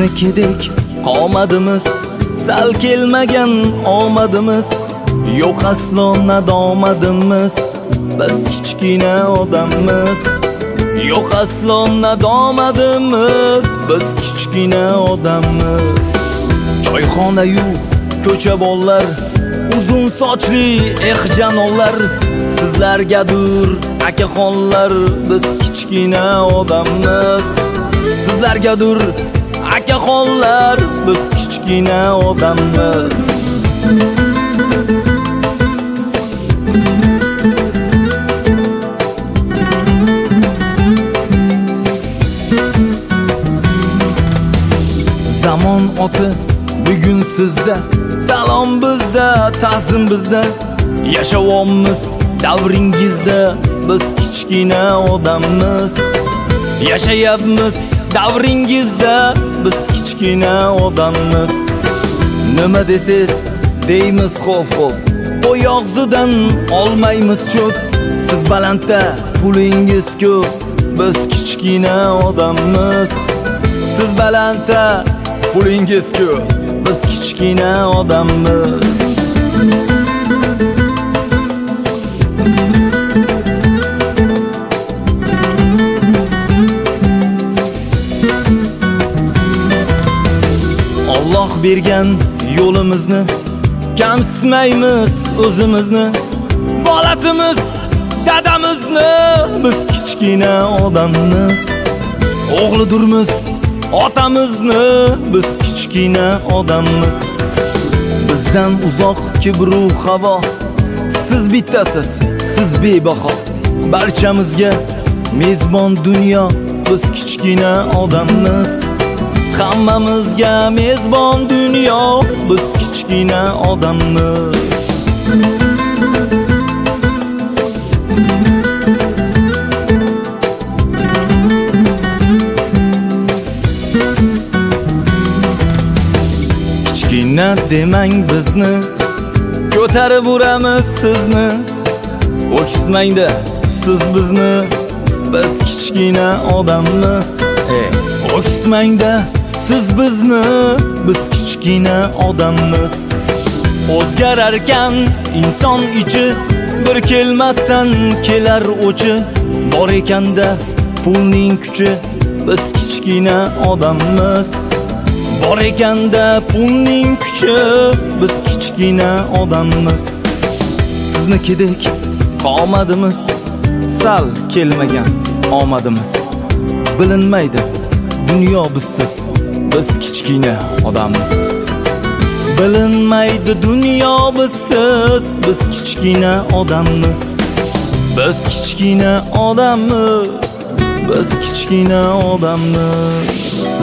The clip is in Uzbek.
Siznikidek qomadimiz, sal kelmagan omadimiz, yo'q aslo nadomadimiz. Biz kichkina odammiz, yo'q aslo nadomadimiz. Biz kichkina odammiz. Choyxona-yu ko'cha bollar, uzun sochli janolar, sizlargadir akaxonlar. Biz kichkina odammiz, sizlargadir akaxonlar. Biz kichkina odammiz. Zamon oti bugun sizda, salom bizda, ta'zim bizda. Yashavommiz davringizda, biz kichkina odammiz. Yashayapmiz davringizda, biz kichkina odammiz. Nima desiz deymiz xo'p, oyog'zidan olmaymiz cho'p. Siz balandda pulingiz ko'p, biz kichkina odammiz. Siz balandda pulingiz ko'p, biz kichkina odammiz. Alloh bergan yo'limizni kamsitmaymiz o'zimizni. Bolasimiz dadamizni, biz kichkina odammiz. O'g'lidirmiz otamizni, biz kichkina odammiz. Bizdan uzoq kibru havo, siz bittasiz, siz bebaho. Barchamizga mezbon dunyo, biz kichkina odammiz. Hammamizga mezbon dunyo, biz kichkina odammiz. Kichkina demang bizni, ko'tarib uramiz sizni. O'kitmangda siz bizni, biz kichkina odammiz. O'kitmangda siz bizni, biz kichkina odammiz. O'zgararkan inson ichi, bir kelmasdan kelar o'chi. Bor ekanda pulning kuchi, biz kichkina odammiz. Bor ekanda pulning kuchi, biz kichkina odammiz. Siznikidek qomadimiz, sal kelmagan omadimiz. Bilinmaydi dunyo bizsiz, biz kichkina odammiz. Bilinmaydi dunyo bizsiz, biz kichkina odammiz. Biz kichkina odammiz, biz kichkina odammiz.